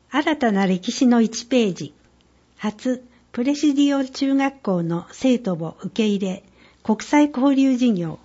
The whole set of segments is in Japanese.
新たな歴史の1ページ。初、プレシディオ中学校の生徒を受け入れ、国際交流事業。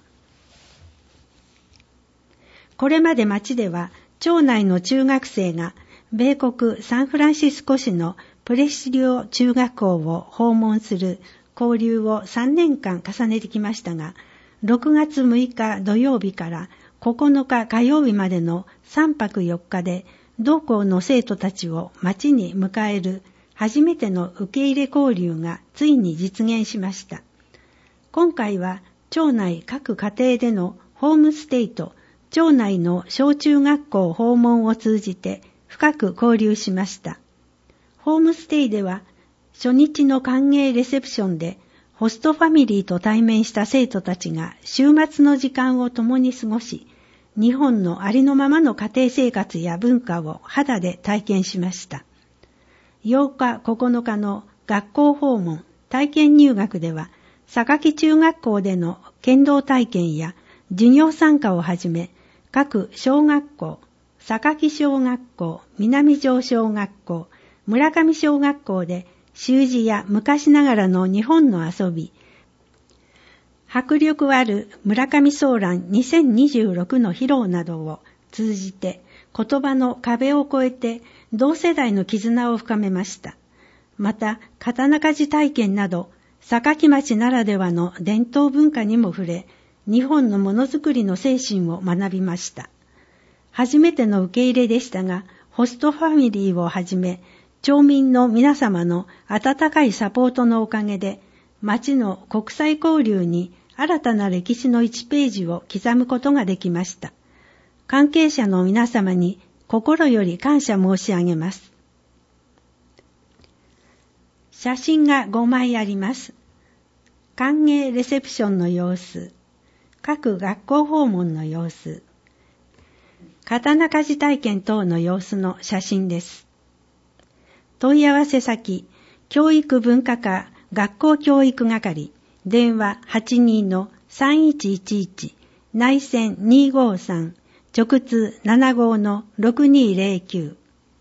これまで町では、町内の中学生が、米国サンフランシスコ市のプレシディオ中学校を訪問する交流を3年間重ねてきましたが、6月6日土曜日から9日火曜日までの3泊4日で、同校の生徒たちを町に迎える初めての受け入れ交流がついに実現しました。今回は町内各家庭でのホームステイと町内の小中学校訪問を通じて深く交流しました。ホームステイでは初日の歓迎レセプションでホストファミリーと対面した生徒たちが週末の時間を共に過ごし、日本のありのままの家庭生活や文化を肌で体験しました。8日9日の学校訪問体験入学では、榊中学校での剣道体験や授業参加をはじめ、各小学校、榊小学校、南城小学校、村上小学校で習字や昔ながらの日本の遊び、迫力ある村上ソーラン2026の披露などを通じて言葉の壁を越えて同世代の絆を深めました。また、刀鍛冶体験など榊町ならではの伝統文化にも触れ、日本のものづくりの精神を学びました。初めての受け入れでしたが、ホストファミリーをはじめ、町民の皆様の温かいサポートのおかげで、町の国際交流に新たな歴史の1ページを刻むことができました。関係者の皆様に心より感謝申し上げます。写真が5枚あります。歓迎レセプションの様子、各学校訪問の様子、刀鍛冶体験等の様子の写真です。問い合わせ先、教育文化課学校教育係、電話82-3111、内線253、直通75-6209。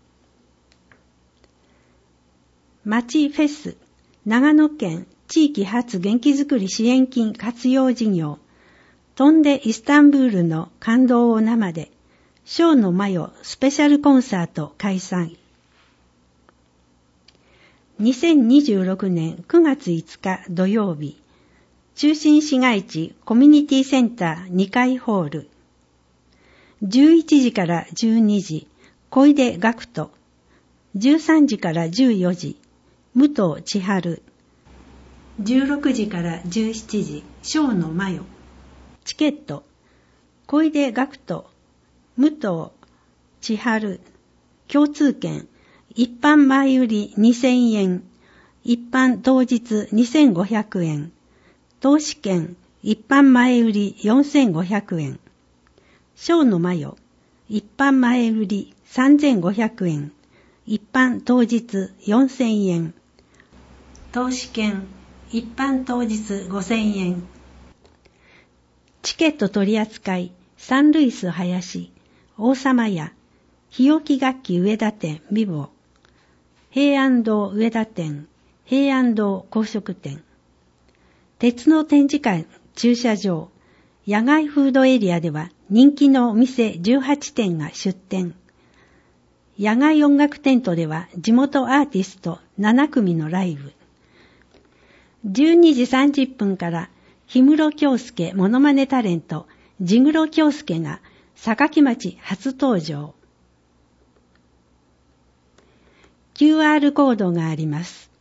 町フェス、長野県地域発元気づくり支援金活用事業、飛んでイスタンブールの感動を生で、ショーのマヨスペシャルコンサート開催。2026年9月5日土曜日、中心市街地コミュニティセンター2階ホール。11時から12時、小出学徒。13時から14時、武藤千春。16時から17時、小のマヨ。チケット、小出学徒、武藤千春。共通券、一般前売り2000円、一般当日2500円、投資券、一般前売り4500円、小のマヨ、一般前売り3500円、一般当日4000円、投資券、一般当日5000円。チケット取扱い、サンルイス林、王様屋、日置楽器上田店ビボ、平安堂上田店、平安堂宝飾店。鉄の展示館駐車場、野外フードエリアでは人気のお店18店が出店。野外音楽テントでは地元アーティスト7組のライブ。12時30分から氷室京介モノマネタレント地黒京介が榊町初登場。QR コードがあります。